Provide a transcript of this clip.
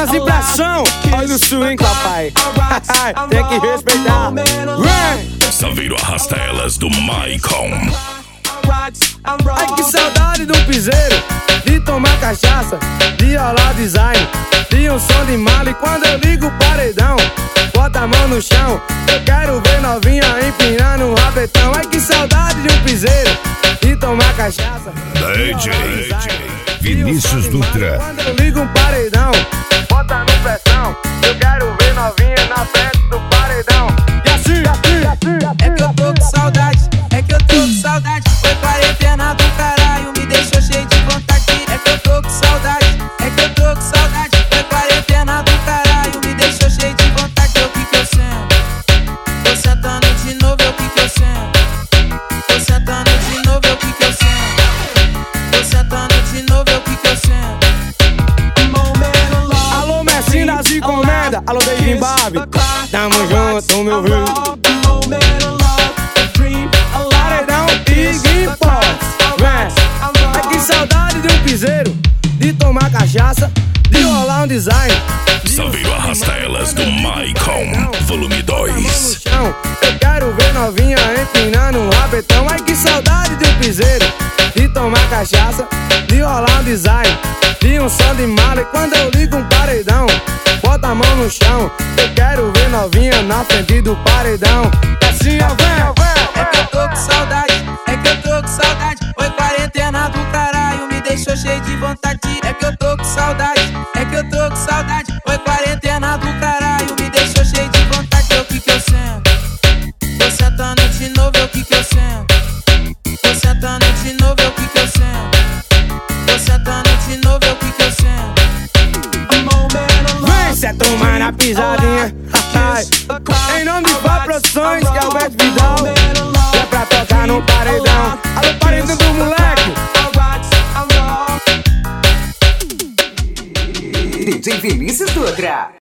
novinhas em pressão, olha o swing, papai. Tem que respeitar. Saveiro arrasta elas do Maicon. Ai, que saudade do piseiro, de tomar cachaça, de rolar design, de um som de mala. E quando eu ligo o paredão, bota a mão no chão, eu quero ver novinha empinando um rabetão. Ai, que saudade de um piseiro, de tomar cachaça, DJ Vinícius Dutra. quando eu ligo um paredão, bota no pressão, eu quero ver novinha na frente do paredão. E assim, É que eu tô com saudade, é que eu tô com saudade. Foi quarentena do caralho, me deixou cheio de vontade. É que eu tô com saudade, é que eu tô com saudade. Foi quarentena do caralho, me deixou cheio de vontade. Eu que eu sento, tô sentando de novo, eu que eu sento. Tô sentando de novo, eu que eu sento. Tô sentando de novo, eu que eu sento. alô Messinho das encomendas, alô David Barbie, tamo junto, meu filho. Paredão e Gimpos, ai, que saudade de um piseiro, de tomar cachaça, de rolar um design. Saveiro arrasta elas do Maicon, volume 2. Eu quero ver novinha empinando um rabetão. Ai, que saudade de um piseiro, de tomar cachaça, de rolar um design, de um som de mala. E quando eu ligo um paredão, bota a mão no chão, eu quero ver novinha na frente do paredão. Assim, ó, É que eu tô com saudade, é que eu tô com saudade. Foi quarentena do caralho, me deixou cheio de vontade. É que eu tô com saudade, é que eu tô com saudade. Foi quarentena do caralho, me deixou cheio de vontade. Eu que eu sento, tô sentando de novo, eu que eu sento. Tô sentando de novo, eu que eu sento. Tô sentando de novo, eu que eu sento. vem cê tomar na pisadinha. Em nome de Vá Produções e Alberto Vidal, é pra tocar no paredão. Alô, paredão do moleque. DJ Vinícius Dutra.